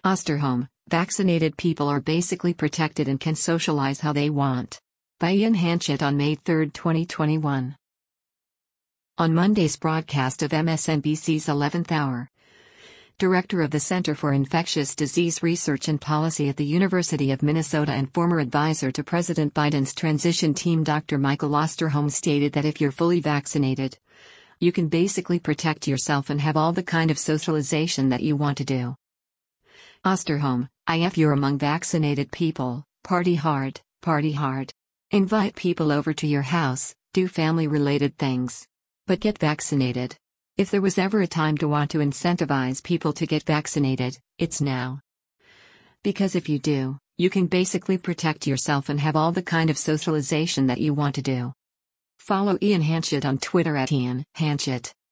Osterholm, vaccinated people are basically protected and can socialize how they want. By Ian Hanchett on May 3, 2021. On Monday's broadcast of MSNBC's 11th Hour, Director of the Center for Infectious Disease Research and Policy at the University of Minnesota and former advisor to President Biden's transition team Dr. Michael Osterholm stated that if you're fully vaccinated, you can basically protect yourself and have all the kind of socialization that you want to do. Osterholm, if you're among vaccinated people, party hard, party hard. Invite people over to your house, do family-related things. But get vaccinated. If there was ever a time to want to incentivize people to get vaccinated, it's now. Because if you do, you can basically protect yourself and have all the kind of socialization that you want to do. Follow Ian Hanchett on Twitter @Ian Hanchett.